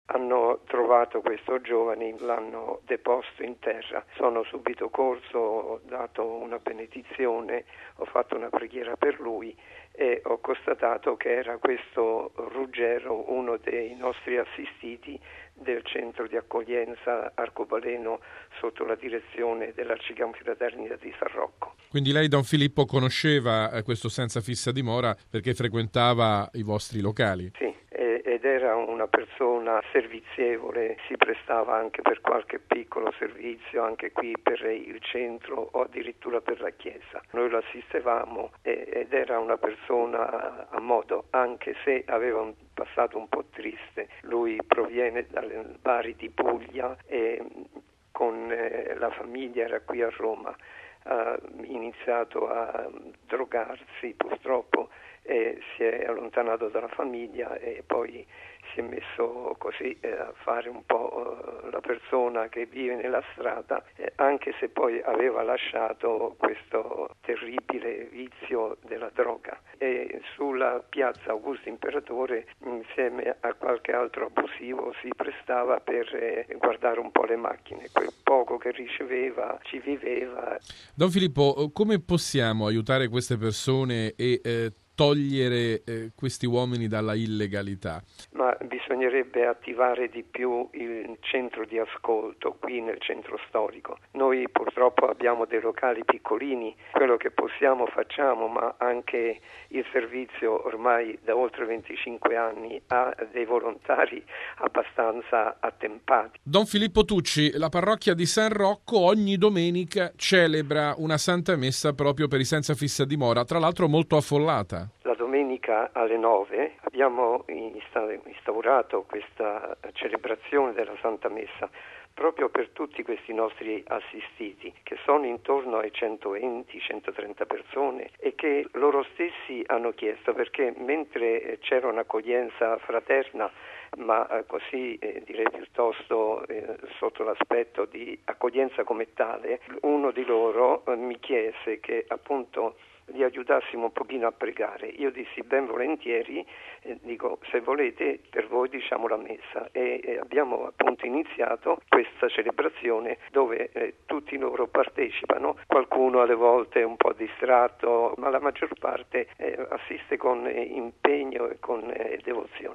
hanno trovato questo giovane, l'hanno deposto in terra. Sono subito corso, ho dato una benedizione, ho fatto una preghiera per lui e ho constatato che era questo Ruggero, uno dei nostri assistiti del centro di accoglienza arcobaleno sotto la direzione dell'Arciconfraternita di San Rocco. Quindi lei, Don Filippo, conosceva questo senza fissa dimora perché frequentava i vostri locali? Sì, ed era una persona servizievole, si prestava anche per qualche piccolo servizio, anche qui per il centro o addirittura per la chiesa. Noi lo assistevamo ed era una persona a modo, anche se aveva un passato un po' triste. Lui proviene dalle Bari di Puglia e con la famiglia era qui a Roma. Ha iniziato a drogarsi purtroppo e si è allontanato dalla famiglia e poi si è messo così a fare un po' la persona che vive nella strada, anche se poi aveva lasciato questo terribile vizio della droga. E sulla piazza Augusto Imperatore, insieme a qualche altro abusivo, si prestava per guardare un po' le macchine. Quel poco che riceveva ci viveva. Don Filippo, come possiamo aiutare queste persone e togliere questi uomini dalla illegalità? Ma bisognerebbe attivare di più il centro di ascolto qui nel centro storico. Noi purtroppo abbiamo dei locali piccolini, quello che possiamo facciamo, ma anche il servizio ormai da oltre 25 anni ha dei volontari abbastanza attempati. Don Filippo Tucci, la parrocchia di San Rocco ogni domenica celebra una Santa Messa proprio per i senza fissa dimora, tra l'altro molto affollata. La domenica alle 9 abbiamo instaurato questa celebrazione della Santa Messa proprio per tutti questi nostri assistiti, che sono intorno ai 120-130 persone e che loro stessi hanno chiesto, perché mentre c'era un'accoglienza fraterna, ma così direi piuttosto sotto l'aspetto di accoglienza come tale, uno di loro mi chiese che appunto li aiutassimo un pochino a pregare. Io dissi ben volentieri, dico se volete per voi diciamo la messa e abbiamo appunto iniziato questa celebrazione dove tutti loro partecipano, qualcuno alle volte è un po' distratto, ma la maggior parte assiste con impegno e con devozione.